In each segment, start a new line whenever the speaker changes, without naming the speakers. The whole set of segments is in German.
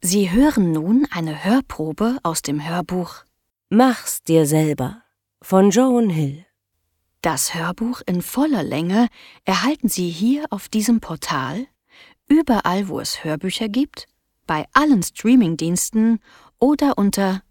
Sie hören nun eine Hörprobe aus dem Hörbuch
Mach's dir selber von Joan Hill.
Das Hörbuch in voller Länge erhalten Sie hier auf diesem Portal, überall wo es Hörbücher gibt, bei allen Streamingdiensten oder unter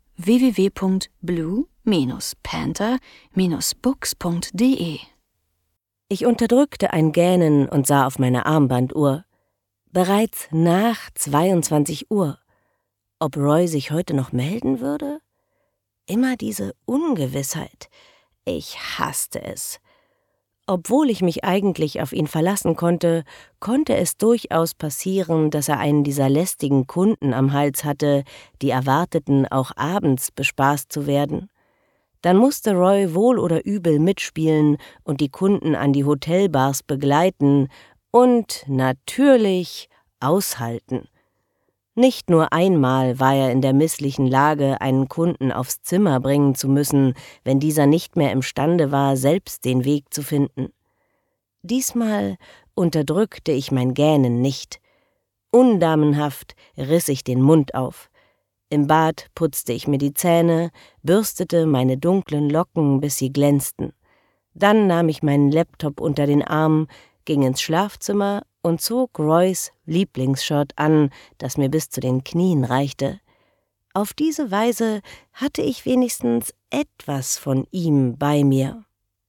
www.blue-panther-books.de.
Ich unterdrückte ein Gähnen und sah auf meine Armbanduhr. Bereits nach 22 Uhr. Ob Roy sich heute noch melden würde? Immer diese Ungewissheit. Ich hasste es. Obwohl ich mich eigentlich auf ihn verlassen konnte, konnte es durchaus passieren, dass er einen dieser lästigen Kunden am Hals hatte, die erwarteten, auch abends bespaßt zu werden. Dann musste Roy wohl oder übel mitspielen und die Kunden an die Hotelbars begleiten und natürlich aushalten. Nicht nur einmal war er in der misslichen Lage, einen Kunden aufs Zimmer bringen zu müssen, wenn dieser nicht mehr imstande war, selbst den Weg zu finden. Diesmal unterdrückte ich mein Gähnen nicht. Undamenhaft riss ich den Mund auf. Im Bad putzte ich mir die Zähne, bürstete meine dunklen Locken, bis sie glänzten. Dann nahm ich meinen Laptop unter den Arm, ging ins Schlafzimmer und zog Roys Lieblingsshirt an, das mir bis zu den Knien reichte. Auf diese Weise hatte ich wenigstens etwas von ihm bei mir.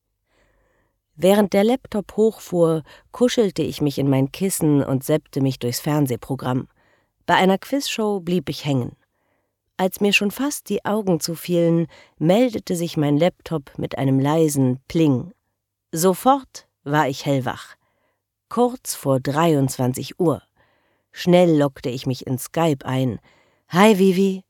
Während der Laptop hochfuhr, kuschelte ich mich in mein Kissen und seppte mich durchs Fernsehprogramm. Bei einer Quizshow blieb ich hängen. Als mir schon fast die Augen zufielen, meldete sich mein Laptop mit einem leisen Pling. Sofort war ich hellwach. Kurz vor 23 Uhr. Schnell lockte ich mich in Skype ein. »Hi, Vivi!«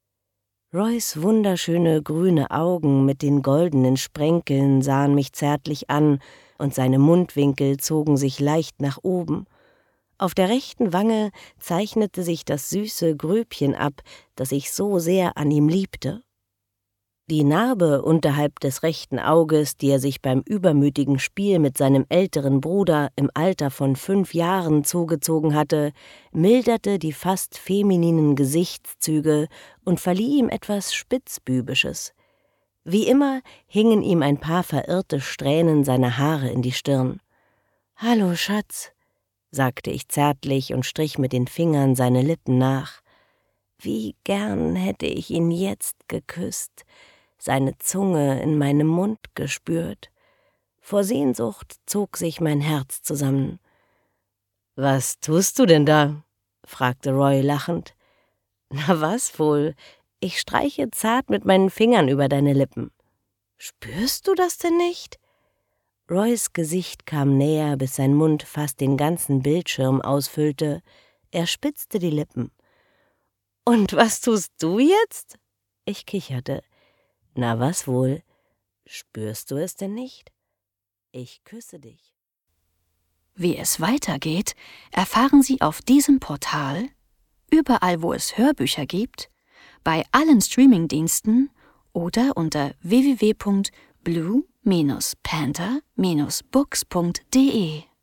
Roys wunderschöne grüne Augen mit den goldenen Sprenkeln sahen mich zärtlich an und seine Mundwinkel zogen sich leicht nach oben. Auf der rechten Wange zeichnete sich das süße Grübchen ab, das ich so sehr an ihm liebte. Die Narbe unterhalb des rechten Auges, die er sich beim übermütigen Spiel mit seinem älteren Bruder im Alter von 5 Jahren zugezogen hatte, milderte die fast femininen Gesichtszüge und verlieh ihm etwas Spitzbübisches. Wie immer hingen ihm ein paar verirrte Strähnen seiner Haare in die Stirn. »Hallo, Schatz«, sagte ich zärtlich und strich mit den Fingern seine Lippen nach. Wie gern hätte ich ihn jetzt geküsst, seine Zunge in meinem Mund gespürt. Vor Sehnsucht zog sich mein Herz zusammen. »Was tust du denn da?« fragte Roy lachend. »Na was wohl? Ich streiche zart mit meinen Fingern über deine Lippen.« »Spürst du das denn nicht?« Roys Gesicht kam näher, bis sein Mund fast den ganzen Bildschirm ausfüllte. Er spitzte die Lippen. »Und was tust du jetzt?« Ich kicherte. »Na was wohl? Spürst du es denn nicht? Ich küsse dich.«
Wie es weitergeht, erfahren Sie auf diesem Portal, überall wo es Hörbücher gibt, bei allen Streamingdiensten oder unter www.blue-panther-books.de.